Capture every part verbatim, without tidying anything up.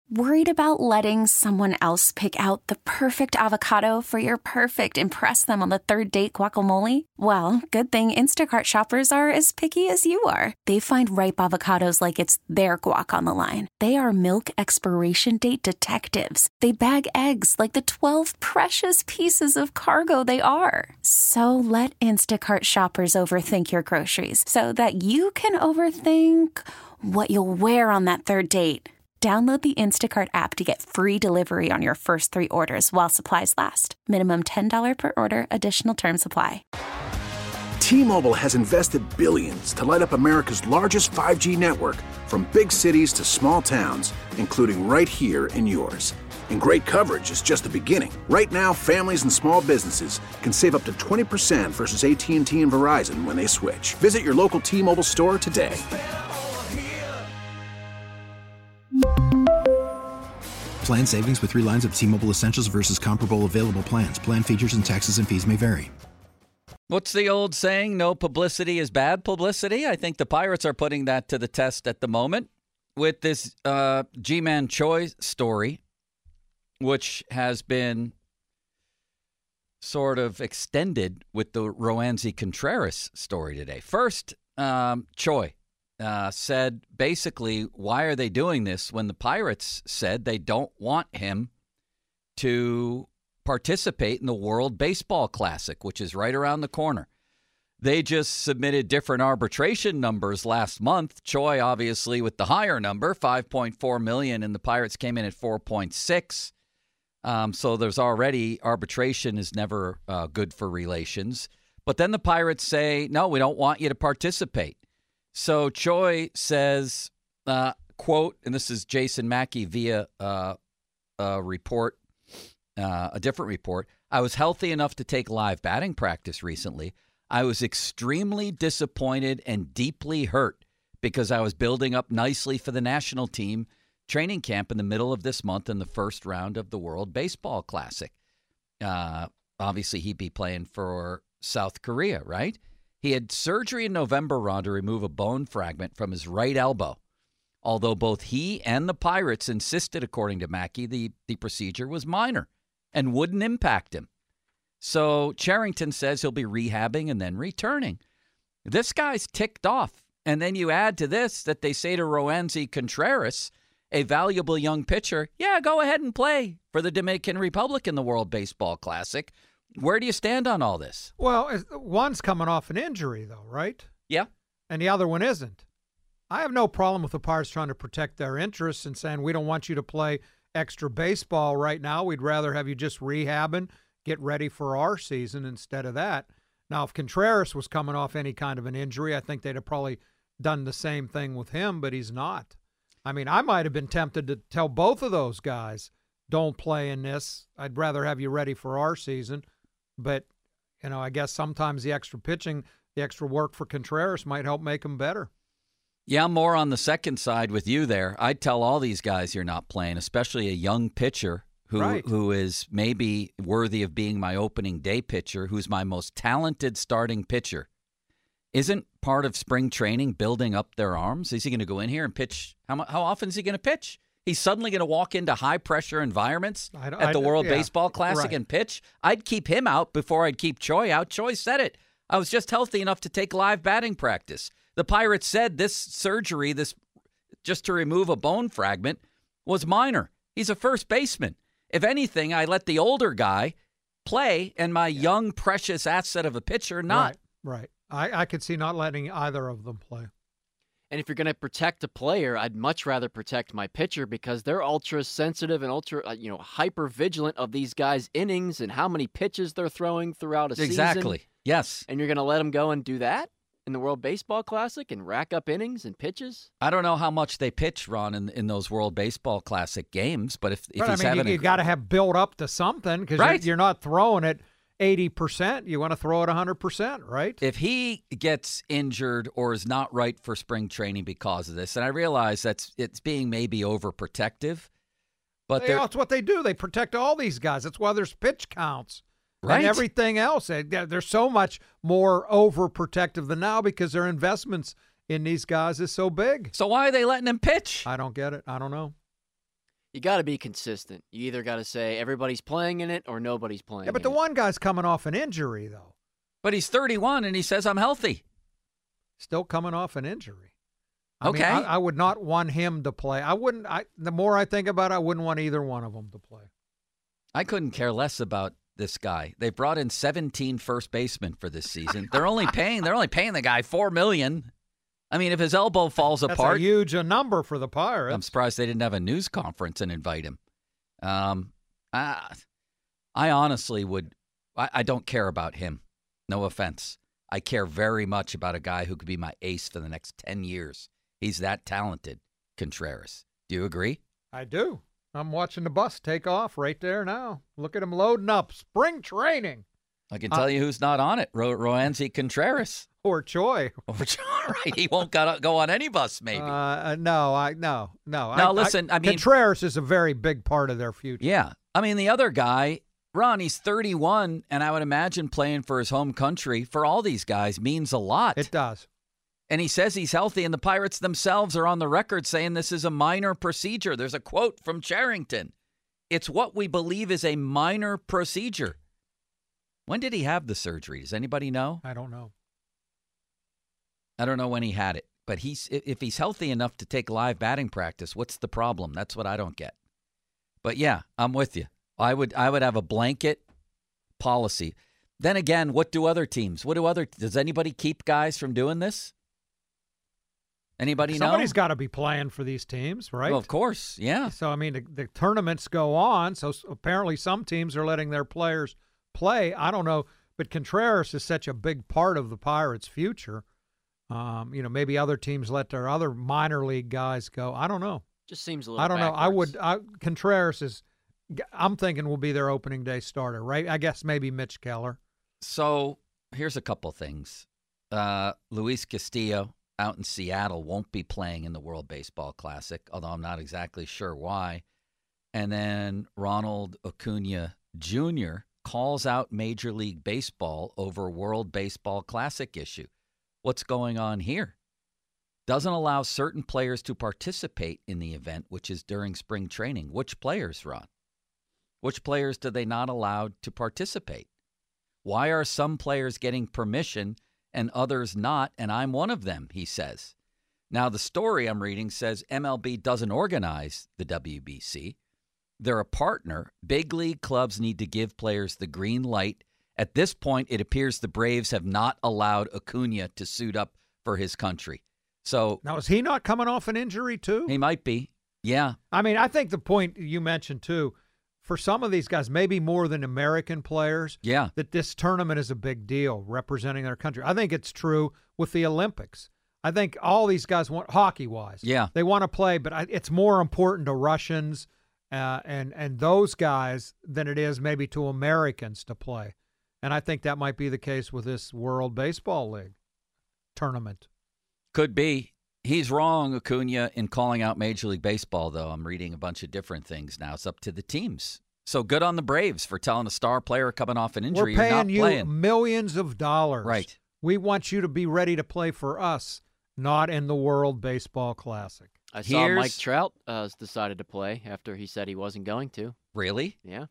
Worried about letting someone else pick out the perfect avocado for your perfect impress them on the third date guacamole? Well, good thing Instacart shoppers are as picky as you are. They find ripe avocados like it's their guac on the line. They are milk expiration date detectives. They bag eggs like the twelve precious pieces of cargo they are. So let Instacart shoppers overthink your groceries so that you can overthink what you'll wear on that third date. Download the Instacart app to get free delivery on your first three orders while supplies last. Minimum ten dollars per order. Additional terms apply. T-Mobile has invested billions to light up America's largest five G network, from big cities to small towns, including right here in yours. And great coverage is just the beginning. Right now, families and small businesses can save up to twenty percent versus A T and T and Verizon when they switch. Visit your local T-Mobile store today. Plan savings with three lines of T-Mobile Essentials versus comparable available plans. Plan features and taxes and fees may vary. What's the old saying? No publicity is bad publicity. I think the Pirates are putting that to the test at the moment with this uh, Ji-Man Choi story, which has been sort of extended with the Roansy Contreras story today. First, um, Choi. Uh, said basically, why are they doing this when the Pirates said they don't want him to participate in the World Baseball Classic, which is right around the corner. They just submitted different arbitration numbers last month. Choi, obviously, with the higher number, five point four million dollars, and the Pirates came in at four point six. Um, so there's already arbitration is never uh, good for relations. But then the Pirates say, no, we don't want you to participate. So Choi says, uh, quote, and this is Jason Mackey via uh, a report, uh, a different report. I was healthy enough to take live batting practice recently. I was extremely disappointed and deeply hurt because I was building up nicely for the national team training camp in the middle of this month in the first round of the World Baseball Classic. Uh, obviously, he'd be playing for South Korea, right? He had surgery in November, Ron, to remove a bone fragment from his right elbow. Although both he and the Pirates insisted, according to Mackey, the, the procedure was minor and wouldn't impact him. So Cherington says he'll be rehabbing and then returning. This guy's ticked off. And then you add to this that they say to Roansy Contreras, a valuable young pitcher, yeah, go ahead and play for the Dominican Republic in the World Baseball Classic. Where do you stand on all this? Well, one's coming off an injury, though, right? Yeah. And the other one isn't. I have no problem with the Pirates trying to protect their interests and saying, we don't want you to play extra baseball right now. We'd rather have you just rehabbing, get ready for our season instead of that. Now, if Contreras was coming off any kind of an injury, I think they'd have probably done the same thing with him, but he's not. I mean, I might have been tempted to tell both of those guys, don't play in this. I'd rather have you ready for our season. But, you know, I guess sometimes the extra pitching, the extra work for Contreras might help make him better. Yeah, I'm more on the second side with you there. I'd tell all these guys you're not playing, especially a young pitcher who Right. who is maybe worthy of being my opening day pitcher, who's my most talented starting pitcher. Isn't part of spring training building up their arms? Is he going to go in here and pitch? How, mu- how often is he going to pitch? He's suddenly going to walk into high-pressure environments I don't- at the I- World yeah, Baseball Classic right. and pitch. I'd keep him out before I'd keep Choi out. Choi said it. I was just healthy enough to take live batting practice. The Pirates said this surgery, this just to remove a bone fragment, was minor. He's a first baseman. If anything, I let the older guy play and my yeah. young, precious asset of a pitcher not. Right, right. I, I could see not letting either of them play. And if you're going to protect a player, I'd much rather protect my pitcher because they're ultra sensitive and ultra, uh, you know, hyper vigilant of these guys' innings and how many pitches they're throwing throughout a exactly. season. Exactly. Yes. And you're going to let them go and do that in the World Baseball Classic and rack up innings and pitches? I don't know how much they pitch, Ron, in, in those World Baseball Classic games, but if, if but, he's I mean, having you, a... you got to have built up to something because right. you're, you're not throwing it eighty percent. You want to throw it one hundred percent, right? If he gets injured or is not right for spring training because of this, and I realize that's it's being maybe overprotective, but they, that's what they do. They protect all these guys. That's why there's pitch counts. Right. And everything else. They're so much more overprotective than now because their investments in these guys is so big. So why are they letting him pitch? I don't get it. I don't know. You got to be consistent. You either got to say everybody's playing in it or nobody's playing. Yeah, but in the it. one guy's coming off an injury, though. But he's thirty-one and he says, I'm healthy. Still coming off an injury. I Okay. mean, I, I would not want him to play. I wouldn't. I, the more I think about it, I wouldn't want either one of them to play. I couldn't care less about this guy. They brought in seventeen first basemen for this season. They're only paying they're only paying the guy four million dollars. I mean, if his elbow falls That's apart, a huge a number for the Pirates. I'm surprised they didn't have a news conference and invite him. Um, I, I honestly would I, I don't care about him. No offense. I care very much about a guy who could be my ace for the next ten years. He's that talented, Contreras. Do you agree? I do. I'm watching the bus take off right there now. Look at him loading up. Spring training. I can tell uh, you who's not on it. Ro- Roansy Contreras. Or Choi. Or right. He won't go, go on any bus, maybe. Uh, no, I no, no. No, I, listen, I, I mean. Contreras is a very big part of their future. Yeah. I mean, the other guy, Ron, he's thirty-one, and I would imagine playing for his home country for all these guys means a lot. It does. And he says he's healthy, and the Pirates themselves are on the record saying this is a minor procedure. There's a quote from Charrington. It's what we believe is a minor procedure. When did he have the surgery? Does anybody know? I don't know. I don't know when he had it. But he's if he's healthy enough to take live batting practice, what's the problem? That's what I don't get. But, yeah, I'm with you. I would I would have a blanket policy. Then again, what do other teams? What do other does anybody keep guys from doing this? Anybody know? Somebody's got to be playing for these teams, right? Well, of course, yeah. So, I mean, the, the tournaments go on, so apparently some teams are letting their players play. I don't know, but Contreras is such a big part of the Pirates' future. Um, you know, maybe other teams let their other minor league guys go. I don't know. Just seems a little I don't backwards. know. I would I, Contreras is I'm thinking will be their opening day starter, right? I guess maybe Mitch Keller. So, here's a couple things. Uh, Luis Castillo out in Seattle won't be playing in the World Baseball Classic, although I'm not exactly sure why. And then Ronald Acuna Junior calls out Major League Baseball over World Baseball Classic issue. What's going on here? Doesn't allow certain players to participate in the event, which is during spring training. Which players, Ron? Which players do they not allow to participate? Why are some players getting permission and others not, and I'm one of them, he says. Now, the story I'm reading says M L B doesn't organize the W B C. They're a partner. Big league clubs need to give players the green light. At this point, it appears the Braves have not allowed Acuna to suit up for his country. So now, is he not coming off an injury, too? He might be, yeah. I mean, I think the point you mentioned, too, for some of these guys, maybe more than American players, yeah, that this tournament is a big deal representing their country. I think it's true with the Olympics. I think all these guys want, hockey-wise, yeah, they want to play, but I, it's more important to Russians uh, and, and those guys than it is maybe to Americans to play. And I think that might be the case with this World Baseball League tournament. Could be. He's wrong, Acuna, in calling out Major League Baseball, though. I'm reading a bunch of different things now. It's up to the teams. So good on the Braves for telling a star player coming off an injury, We're paying you're not you playing. millions of dollars. Right. We want you to be ready to play for us, not in the World Baseball Classic. I saw Here's... Mike Trout uh, decided to play after he said he wasn't going to. Really? Yeah.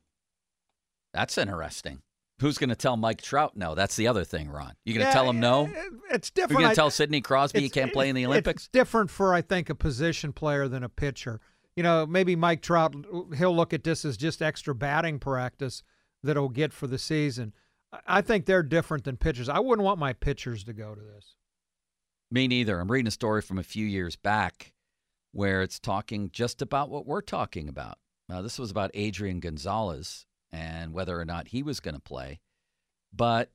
That's interesting. Who's going to tell Mike Trout no? That's the other thing, Ron. You going to yeah, tell him no? It's different. You're going I- to tell Sidney Crosby he can't play in the Olympics? It's different for, I think, a position player than a pitcher. You know, maybe Mike Trout, he'll look at this as just extra batting practice that he'll get for the season. I think they're different than pitchers. I wouldn't want my pitchers to go to this. Me neither. I'm reading a story from a few years back where it's talking just about what we're talking about. Now, this was about Adrian Gonzalez and whether or not he was going to play. But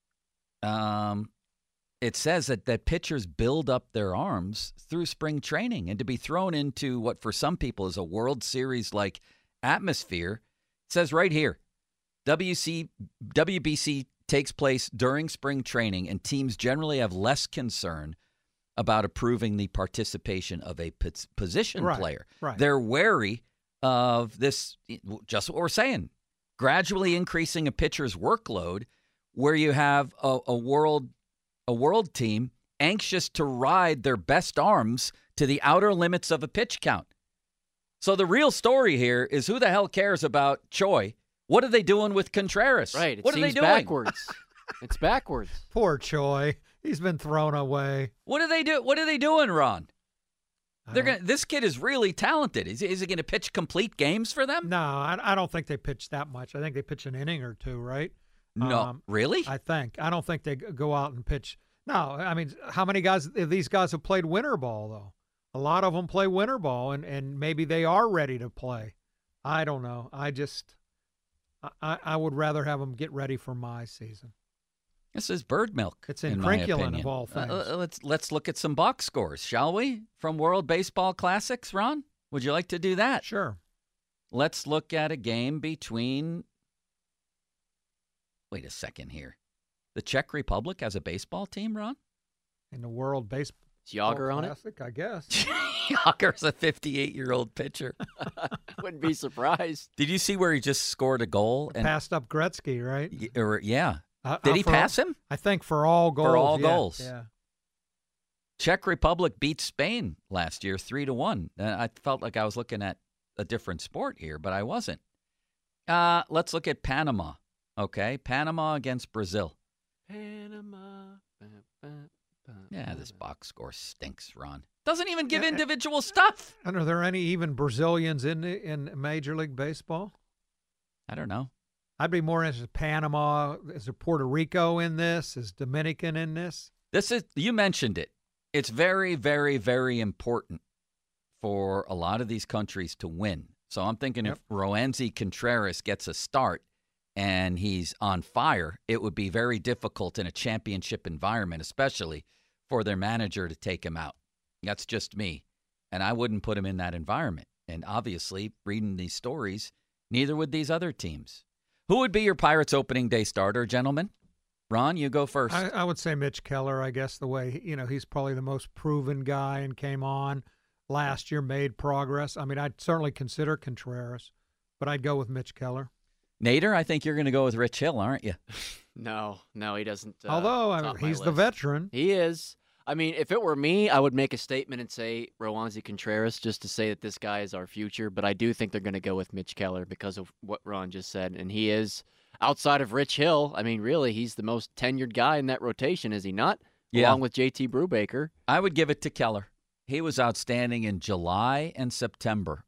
um, it says that, that pitchers build up their arms through spring training, and to be thrown into what for some people is a World Series-like atmosphere. It says right here, W C, W B C takes place during spring training, and teams generally have less concern about approving the participation of a p- position Right, player. right. They're wary of this, just what we're saying, gradually increasing a pitcher's workload where you have a, a world a world team anxious to ride their best arms to the outer limits of a pitch count. So the real story here is who the hell cares about Choi? What are they doing with Contreras? Right. It what seems are they doing? backwards. It's backwards. Poor Choi. He's been thrown away. What are they do? What are they doing, Ron? I They're don't- gonna. This kid is really talented. Is, is he going to pitch complete games for them? No, I, I don't think they pitch that much. I think they pitch an inning or two, right? No, Um, really? I think. I don't think they g- go out and pitch. No, I mean, how many guys, these guys have played winter ball, though? A lot of them play winter ball, and, and maybe they are ready to play. I don't know. I just, I, I would rather have them get ready for my season. This is bird milk. It's in my incrinculant opinion. of all Uh, things. uh, let's let's look at some box scores, shall we? From World Baseball Classics, Ron. Would you like to do that? Sure. Let's look at a game between. Wait a second here. The Czech Republic has a baseball team, Ron? In the World Baseball Is Yager on it? Classic, I guess. Yager's a fifty-eight-year-old pitcher. Wouldn't be surprised. Did you see where he just scored a goal? And Passed up Gretzky, right? y- or, yeah. Uh, Did uh, he for- pass him? I think for all goals. For all yeah, goals. Yeah. Czech Republic beat Spain last year three to one. Uh, I felt like I was looking at a different sport here, but I wasn't. Uh, let's look at Panama. Okay, Panama against Brazil. Panama. Ba, ba, ba, Yeah, this ba. box score stinks, Ron. Doesn't even give Yeah, uh, individual stuff. And are there any even Brazilians in the, in Major League Baseball? I don't know. I'd be more interested in Panama. Is there Puerto Rico in this? Is Dominican in this? This is, you mentioned it. It's very, very, very important for a lot of these countries to win. So I'm thinking Yep. if Roansy Contreras gets a start and he's on fire, it would be very difficult in a championship environment, especially for their manager to take him out. That's just me. And I wouldn't put him in that environment. And obviously, reading these stories, neither would these other teams. Who would be your Pirates opening day starter, gentlemen? Ron, you go first. I, I would say Mitch Keller, I guess, the way, you know, he's probably the most proven guy and came on last year, made progress. I mean, I'd certainly consider Contreras, but I'd go with Mitch Keller. Nader, I think you're going to go with Rich Hill, aren't you? No, no, he doesn't. Uh, Although, I mean, top my he's the list. veteran. He is. I mean, if it were me, I would make a statement and say Roansy Contreras just to say that this guy is our future. But I do think they're going to go with Mitch Keller because of what Ron just said. And he is, outside of Rich Hill, I mean, really, he's the most tenured guy in that rotation, is he not? Yeah. Along with J T Brubaker. I would give it to Keller. He was outstanding in July and September.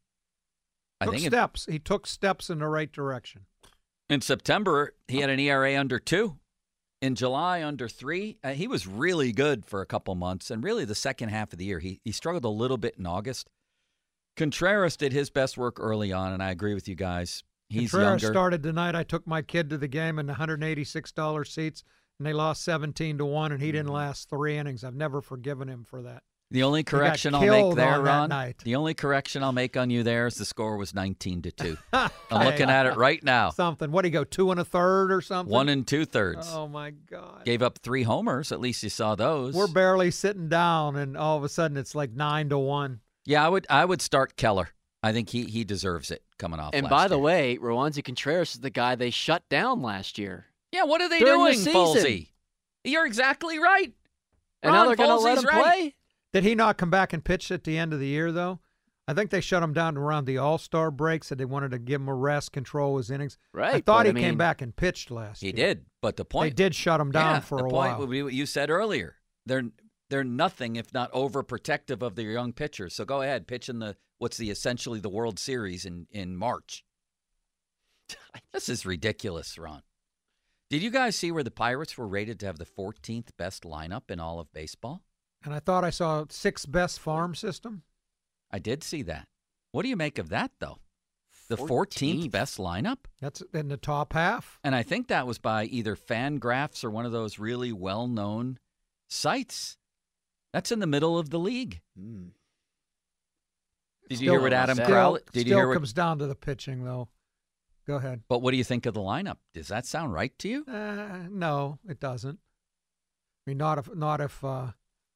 I Took think it- steps. He took steps in the right direction. in September, he had an E R A under two. In July, under three. Uh, he was really good for a couple months. And really, the second half of the year, he, he struggled a little bit in August. Contreras did his best work early on, and I agree with you guys. He's Contreras younger. started tonight. I took my kid to the game in one hundred eighty-six dollars seats, and they lost seventeen to one, and he didn't last three innings. I've never forgiven him for that. The only got correction I'll make killed there, on that Ron, night. the only correction I'll make on you there is the score was nineteen to two. I'm looking at it right now. Something. What do you go, two and a third or something? One and two thirds. Oh, my God. Gave up three homers. At least you saw those. We're barely sitting down, and all of a sudden it's like nine to one. Yeah, I would I would start Keller. I think he he deserves it coming off. And last by the year. way, Roansy Contreras is the guy they shut down last year. Yeah, what are they During the doing, season. Folsey? You're exactly right. And Ron now they're going to let Folsey's him right. play? Did he not come back and pitch at the end of the year, though? I think they shut him down around the All-Star break, said they wanted to give him a rest, control his innings. Right. I thought but he I mean, came back and pitched last He year. did, but the They point did shut him down yeah, for the a point while. would be what you said earlier. They're they're nothing if not overprotective of their young pitchers. So go ahead, pitch in the what's the essentially the World Series in in March. This is ridiculous, Ron. Did you guys see where the Pirates were rated to have the fourteenth best lineup in all of baseball? And I thought I saw sixth best farm system. I did see that. What do you make of that, though? The fourteenth fourteenth best lineup? That's in the top half. And I think that was by either Fangraphs or one of those really well-known sites. That's in the middle of the league. hmm. Did you hear what Still- Adam still- Crowley? Did Still you hear what? comes down to the pitching, though. Go ahead. But what do you think of the lineup? Does that sound right to you? Uh, no, it doesn't. I mean, not if not if uh,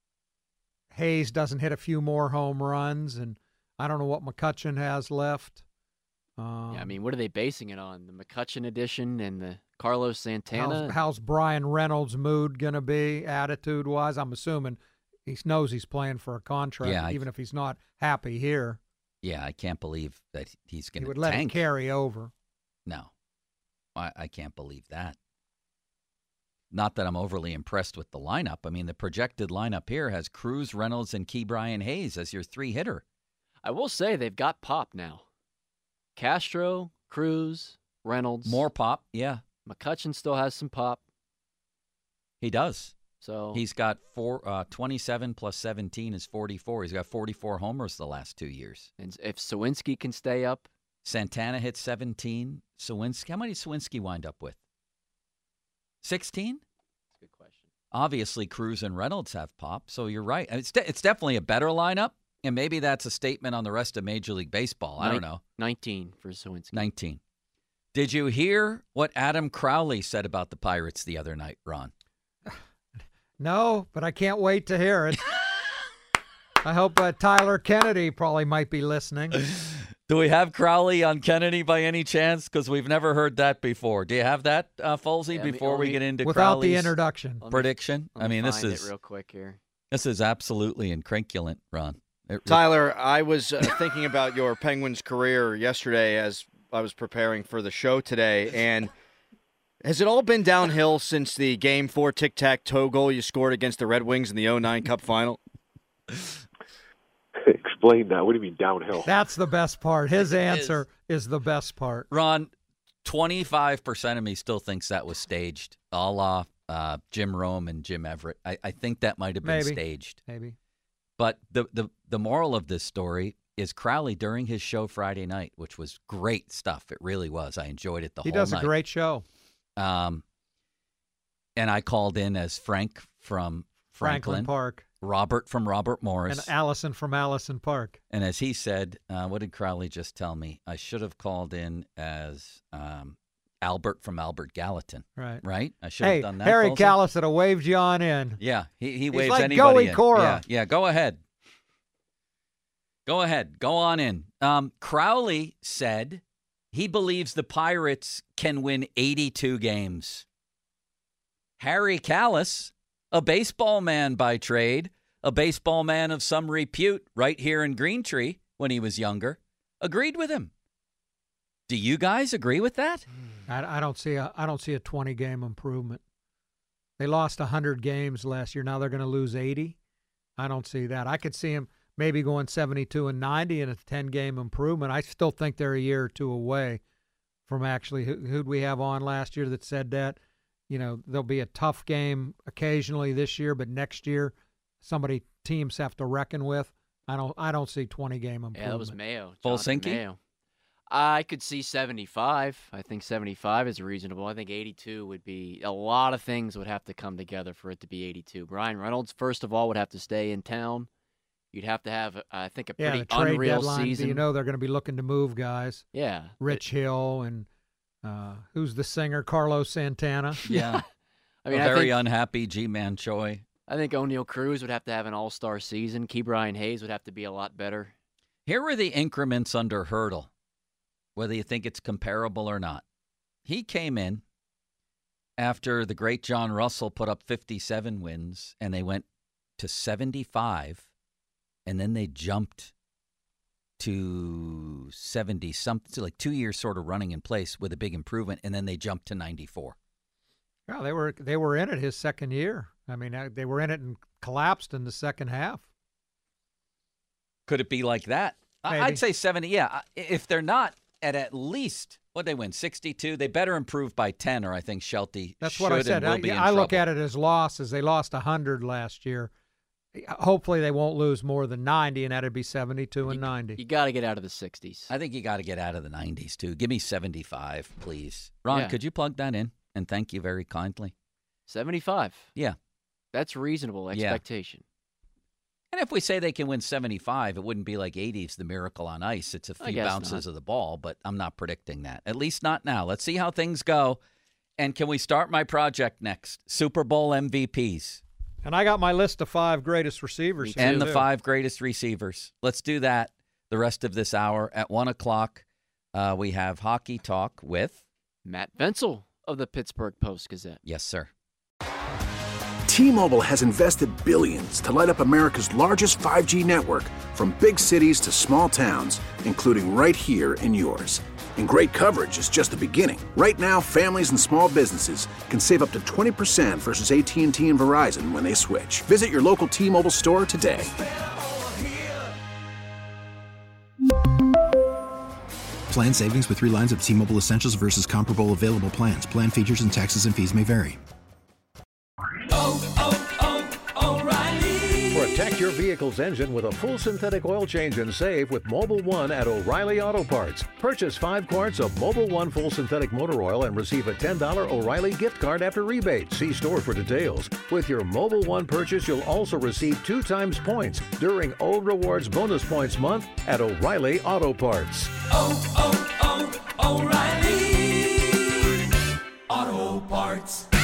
Hayes doesn't hit a few more home runs, and I don't know what McCutcheon has left. Um, Yeah, I mean, what are they basing it on? The McCutcheon edition and the Carlos Santana? how's, how's Brian Reynolds' mood going to be, attitude-wise? I'm assuming he knows he's playing for a contract, Yeah, I- even if he's not happy here. Yeah, I can't believe that he's going He to would let tank. it carry over. No, I, I can't believe that. Not that I'm overly impressed with the lineup. I mean, the projected lineup here has Cruz, Reynolds, and Ke'Bryan Hayes as your three-hitter. I will say they've got pop now. Castro, Cruz, Reynolds. More pop, yeah. McCutchen still has some pop. He does. So He's got four, uh, twenty-seven plus seventeen is forty-four. He's got forty-four homers the last two years. and if Sawinski can stay up, Santana hit seventeen. Sawinski, how many did Sawinski wind up with? sixteen? that's a good question. Obviously, Cruz and Reynolds have pop, so you're right. It's de- it's definitely a better lineup, and maybe that's a statement on the rest of Major League Baseball. I don't know. nineteen for Sawinski. nineteen. Did you hear what Adam Crowley said about the Pirates the other night, Ron? No, but I can't wait to hear it. I hope uh, Tyler Kennedy probably might be listening. Do we have Crowley on Kennedy by any chance? Because we've never heard that before. Do you have that, uh, Folsey, Yeah, I mean, before we only- get into Without Crowley's the introduction. Let me- prediction? let I me mean, this find is it real quick here. this is absolutely incrinculant, Ron. It- Tyler, I was uh, thinking about your Penguins career yesterday as I was preparing for the show today, and has it all been downhill since the Game four tic-tac-toe goal you scored against the Red Wings in the oh nine Cup Final? Explain that. What do you mean downhill? That's the best part. His It answer is. the best part. Ron, twenty-five percent of me still thinks that was staged, a la uh, Jim Rome and Jim Everett. I, I think that might have been Maybe. staged. Maybe. But the, the, the moral of this story is Crowley, during his show Friday night, which was great stuff. It really was. I enjoyed it the He whole does night. a great show. Um, and I called in as Frank from Franklin, Franklin Park. Robert from Robert Morris. And Allison from Allison Park. And as he said, uh, what did Crowley just tell me? I should have called in as um, Albert from Albert Gallatin. Right. Right? I should Hey, have done that. Harry Folsey? Callis would have waved you on in. Yeah, he, he He's waves like anybody Goey in. Cora. Yeah, yeah, go ahead. Go ahead. Go on in. Um, Crowley said he believes the Pirates can win eighty-two games. Harry Callis, a baseball man by trade, a baseball man of some repute right here in Greentree when he was younger, agreed with him. Do you guys agree with that? I, I don't see a I don't see a twenty game improvement. They lost one hundred games last year. Now they're going to lose eighty. I don't see that. I could see them maybe going seventy-two and ninety and a ten game improvement. I still think they're a year or two away from actually who who'd we have on last year that said that? You know, there'll be a tough game occasionally this year, but next year somebody teams have to reckon with. I don't I don't see twenty game improvement. Yeah, that was Mayo. Folsinki? Jonathan Mayo. I could see seventy-five. I think seventy-five is reasonable. I think eighty-two would be a lot of things would have to come together for it to be eighty-two. Brian Reynolds, first of all, would have to stay in town. You'd have to have, I think, a yeah, pretty the trade unreal deadline. season. You know they're going to be looking to move guys. Yeah, Rich Hill and uh, who's the singer? Carlos Santana. Yeah. I mean, a I very think, unhappy G-Man Choi. I think O'Neal Cruz would have to have an all-star season. Ke'Bryan Hayes would have to be a lot better. Here are the increments under Hurdle, whether you think it's comparable or not. He came in after the great John Russell put up fifty-seven wins, and they went to seventy-five, and then they jumped to seventy-something, so like two years sort of running in place with a big improvement, and then they jumped to ninety-four. Well, they were they were in it his second year. I mean, uh, they were in it and collapsed in the second half. Could it be like that? I- Maybe. I'd say seventy. Yeah, I- if they're not at at least what they win sixty-two, they better improve by ten, or I think Shelty That's should what I and said. will I, be in I look trouble. at it as losses. They lost one hundred last year. Hopefully, they won't lose more than ninety, and that'd be seventy-two and You ninety. got to get out of the sixties. I think you got to get out of the nineties too. Give me seventy-five, please. Ron, Yeah. could you plug that in? And thank you very kindly. seventy-five. Yeah. That's reasonable Yeah. expectation. And if we say they can win seventy-five, it wouldn't be like eighties, the miracle on ice. It's a I few guess bounces not. of the ball, but I'm not predicting that. At least not now. Let's see how things go. And can we start my project next? Super Bowl M V Ps. And I got my list of five greatest receivers. Me here, And the too. five greatest receivers. Let's do that the rest of this hour. At one o'clock, uh, we have Hockey Talk with... Matt Venzel of the Pittsburgh Post-Gazette. Yes, sir. T-Mobile has invested billions to light up America's largest five G network, from big cities to small towns, including right here in yours. And great coverage is just the beginning. Right now, families and small businesses can save up to twenty percent versus A T and T and Verizon when they switch. Visit your local T-Mobile store today. Plan savings with three lines of T-Mobile Essentials versus comparable available plans. Plan features and taxes and fees may vary. Oh, oh, oh, O'Reilly. Protect your vehicle's engine with a full synthetic oil change and save with Mobil one at O'Reilly Auto Parts. Purchase five quarts of Mobil one full synthetic motor oil and receive a ten dollars O'Reilly gift card after rebate. See store for details. With your Mobil one purchase, you'll also receive two times points during O Rewards Bonus Points Month at O'Reilly Auto Parts. Oh, oh, oh, O'Reilly Auto Parts.